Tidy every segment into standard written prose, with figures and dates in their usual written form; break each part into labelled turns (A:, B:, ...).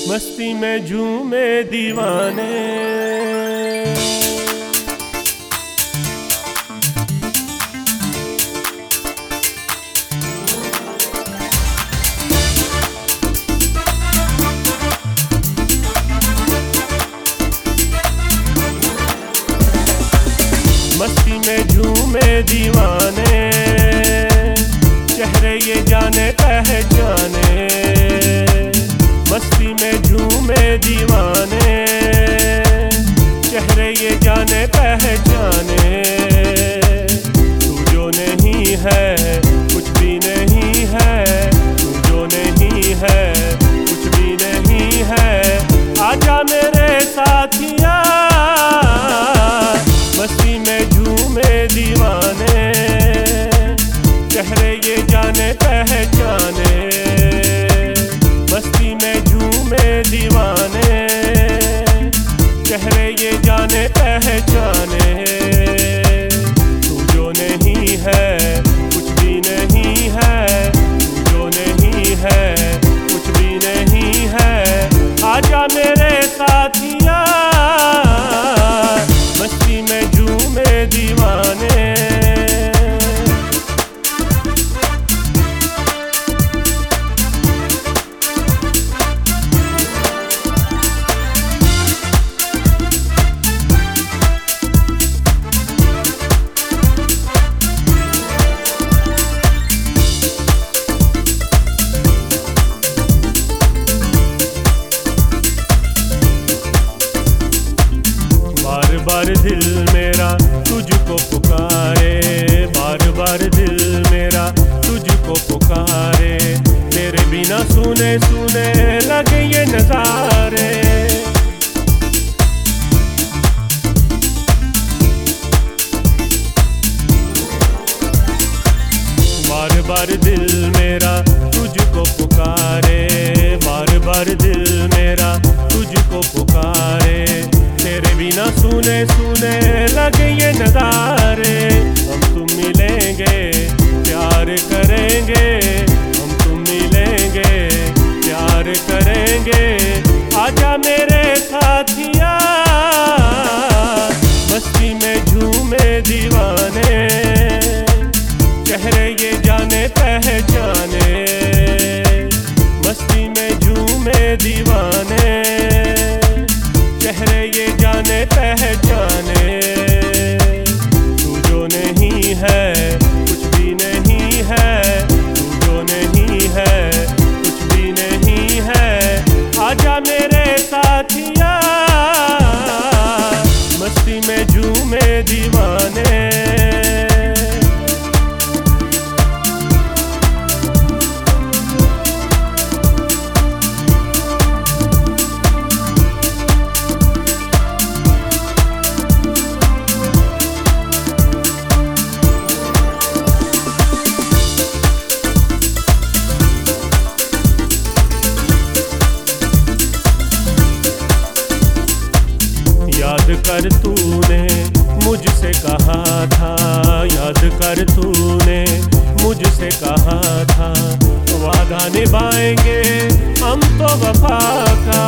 A: मस्ती में झूमे दीवाने। मस्ती में झूमे दीवाने, चेहरे ये जाने पहचाने। मस्ती में झूमे दीवाने, चेहरे ये जाने पहचाने। तू जो नहीं है कुछ भी नहीं है, तू जो नहीं है कुछ भी नहीं है। आजा मेरे साथिया, मस्ती में झूमे दीवाने, चेहरे ये जाने पहचाने। मस्ती में झूमे दीवाने, चेहरे ये जाने पहचाने। तू जो नहीं है कुछ भी नहीं है, तू जो नहीं है कुछ भी नहीं है। आजा मेरे साथिया, मस्ती में झूमे दीवाने। बार बार दिल मेरा तुझको पुकारे, बार बार दिल मेरा तुझको पुकारे। तेरे बिना सुने सुने लगे ये नजारे। बार बार दिल मेरा तुझको पुकारे, बार बार दिल मेरा तुझको पुकारे। तेरे बिना सुने सुने लगे ये नज़ारे। हम तुम मिलेंगे प्यार करेंगे, हम तुम मिलेंगे प्यार करेंगे। आजा मेरे साथिया, मस्ती में झूमे दीवाने, चेहरे ये जाने पहचाने। मस्ती में झूमे दीवाने, चेहरे ये जाने पहचाने। तू जो नहीं है कुछ भी नहीं है, तू जो नहीं है कुछ भी नहीं है। आजा मेरे साथिया, मस्ती में झूमे दीवाने। याद कर तूने मुझसे कहा था, याद कर तूने मुझसे कहा था। वादा निभाएंगे हम तो वफा का।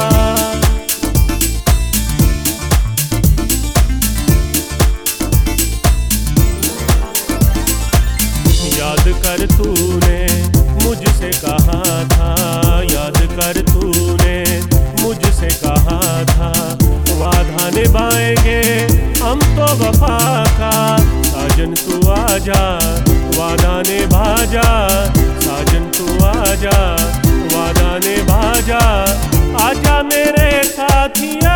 A: याद कर तूने मुझसे कहा था, याद कर तूने मुझसे कहा था। वादा निभाएंगे हम तो वफा का। साजन तू आजा वादा निभा जा, साजन तू आजा वादा निभा जा। आजा मेरे साथिया,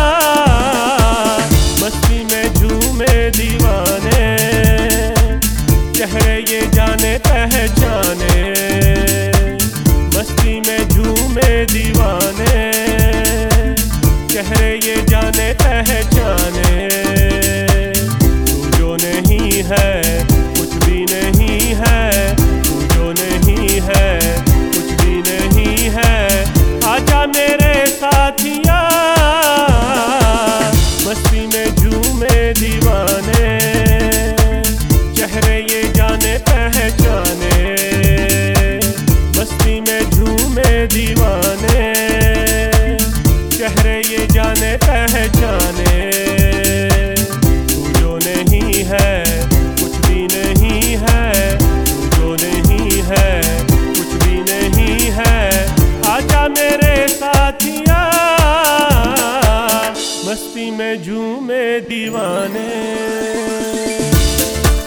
A: मस्ती में झूमे दीवाने, चेहरे ये जाने पहचाने। मस्ती में झूमे दीवाने, चेहरे ये जाने पहचाने। तू जो नहीं है कुछ भी नहीं है, तू जो नहीं है कुछ भी नहीं है। आजा मेरे साथिया, मस्ती में झूमे दीवाने, चेहरे ये जाने पहचाने। मस्ती में झूमे दीवाने। पहचाने। तू जो नहीं है कुछ भी नहीं है, तू जो नहीं है कुछ भी नहीं है। आजा मेरे साथिया मस्ती में झूमे दीवाने।